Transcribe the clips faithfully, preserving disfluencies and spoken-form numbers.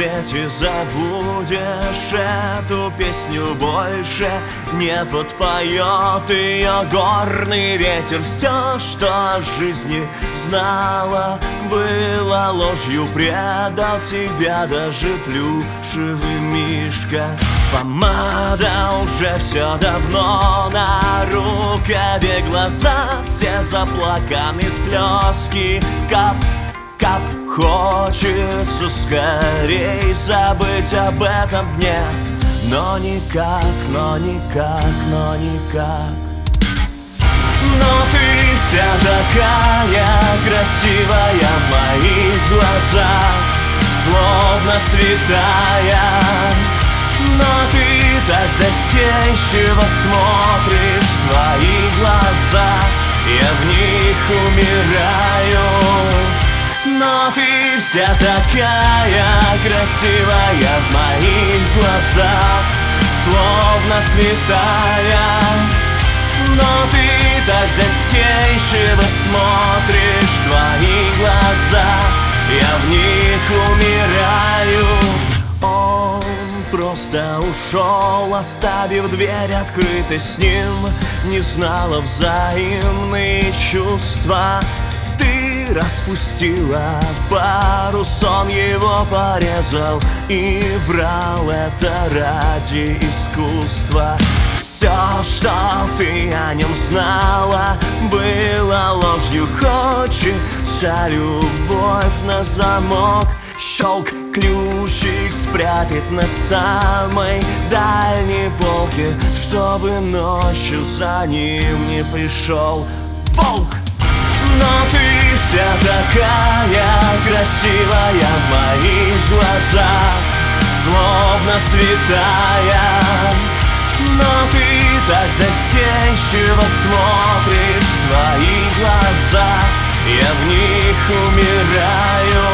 рассвете забудешь эту песню больше, не подпоет ее горный ветер. Все, что о жизни знала, было ложью, предал тебя даже плюшевый мишка. Помада уже все давно на рукаве, глаза все заплаканы, слезки кап, кап. Хочется скорей забыть об этом дне, но никак, но никак, но никак. Но ты вся такая красивая в моих глазах, словно святая. Но ты так застенчиво смотришь, твои глаза, я в них умираю. Но ты вся такая красивая в моих глазах, словно святая. Но ты так застенчиво смотришь, твои глаза, я в них умираю. Он просто ушел, оставив дверь открытой, с ним не знала взаимные чувства. Ты распустила парус, он его порезал и врал, это ради искусства. Все, что ты о нем знала, было ложью. Хочется любовь на замок, щелк, ключик спрятать на самой дальней полке, чтобы ночью за ним не пришел волк. Но ты вся такая красивая в моих глазах, словно святая. Но ты так застенчиво смотришь, твои глаза, я в них умираю.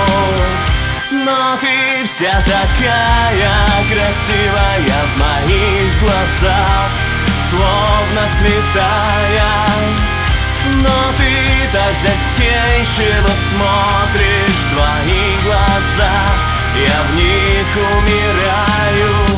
Но ты вся такая красивая в моих глазах, словно святая. Но ты так застенчиво смотришь, твои глаза, я в них умираю.